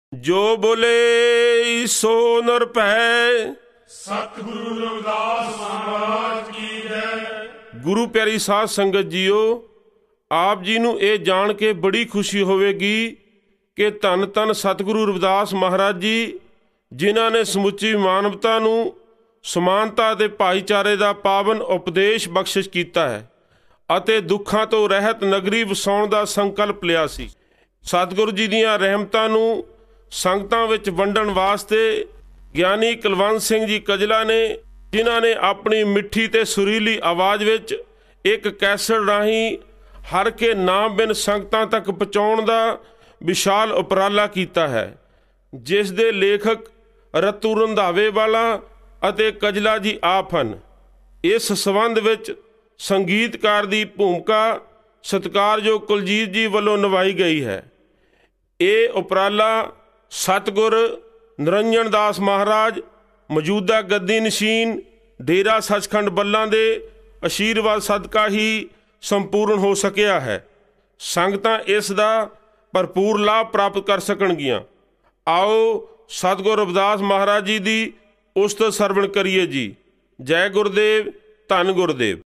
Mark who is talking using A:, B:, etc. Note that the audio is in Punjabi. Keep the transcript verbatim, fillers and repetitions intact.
A: ਜੋ ਬੋਲੇ ਸੋ ਨਰ ਭੈ।
B: ਸਤਿਗੁਰੂ ਰਵਿਦਾਸ ਮਹਾਰਾਜ ਕੀ ਜੈ।
A: ਗੁਰੂ ਪਿਆਰੀ ਸਾਧ ਸੰਗਤ ਜੀਓ, ਆਪ ਜੀ ਨੂੰ ਇਹ ਜਾਣ ਕੇ ਬੜੀ ਖੁਸ਼ੀ ਹੋਵੇਗੀ ਕਿ ਧੰਨ ਧੰਨ ਸਤਿਗੁਰੂ ਰਵਿਦਾਸ ਮਹਾਰਾਜ ਜੀ, ਜਿਨ੍ਹਾਂ ਨੇ ਸਮੁੱਚੀ ਮਾਨਵਤਾ ਨੂੰ ਸਮਾਨਤਾ ਅਤੇ ਭਾਈਚਾਰੇ ਦਾ ਪਾਵਨ ਉਪਦੇਸ਼ ਬਖਸ਼ਿਸ਼ ਕੀਤਾ ਹੈ ਅਤੇ ਦੁੱਖਾਂ ਤੋਂ ਰਹਿਤ ਨਗਰੀ ਵਸਾਉਣ ਦਾ ਸੰਕਲਪ ਲਿਆ ਸੀ। ਸਤਿਗੁਰੂ ਜੀ ਦੀਆਂ ਰਹਿਮਤਾਂ ਨੂੰ ਸੰਗਤਾਂ ਵਿੱਚ ਵੰਡਣ ਵਾਸਤੇ ਗਿਆਨੀ ਕੁਲਵੰਤ ਸਿੰਘ ਜੀ ਕਜਲਾ ਨੇ, ਜਿਨ੍ਹਾਂ ਨੇ ਆਪਣੀ ਮਿੱਠੀ ਤੇ ਸੁਰੀਲੀ ਆਵਾਜ਼ ਵਿੱਚ ਇੱਕ ਕੈਸਟ ਰਾਹੀਂ ਹਰ ਕੇ ਨਾਮ ਬਿਨ ਸੰਗਤਾਂ ਤੱਕ ਪਹੁੰਚਾਉਣ ਦਾ ਵਿਸ਼ਾਲ ਉਪਰਾਲਾ ਕੀਤਾ ਹੈ, ਜਿਸ ਦੇ ਲੇਖਕ ਰਤੂ ਰੰਧਾਵੇ ਵਾਲਾ ਅਤੇ ਕਜਲਾ ਜੀ ਆਪ ਹਨ। ਇਸ ਸੰਬੰਧ ਵਿੱਚ ਸੰਗੀਤਕਾਰ ਦੀ ਭੂਮਿਕਾ ਸਤਿਕਾਰਯੋਗ ਕੁਲਜੀਤ ਜੀ ਵੱਲੋਂ ਨਿਭਾਈ ਗਈ ਹੈ। ਇਹ ਉਪਰਾਲਾ ਸਤਿਗੁਰ ਨਿਰੰਜਨ ਦਾਸ ਮਹਾਰਾਜ, ਮੌਜੂਦਾ ਗੱਦੀ ਨਸ਼ੀਨ ਡੇਰਾ ਸੱਚਖੰਡ ਬੱਲਾ ਦੇ ਆਸ਼ੀਰਵਾਦ ਸਦਕਾ ਹੀ ਸੰਪੂਰਨ ਹੋ ਸਕਿਆ ਹੈ। ਸੰਗਤਾਂ ਇਸ ਦਾ ਭਰਪੂਰ ਲਾਭ ਪ੍ਰਾਪਤ ਕਰ ਸਕਣਗੀਆਂ। ਆਓ ਸਤਿਗੁਰ ਰਵਿਦਾਸ ਮਹਾਰਾਜ ਜੀ ਦੀ ਉਸਤਤ ਸਰਵਣ ਕਰੀਏ ਜੀ। ਜੈ ਗੁਰਦੇਵ, ਧੰਨ ਗੁਰਦੇਵ।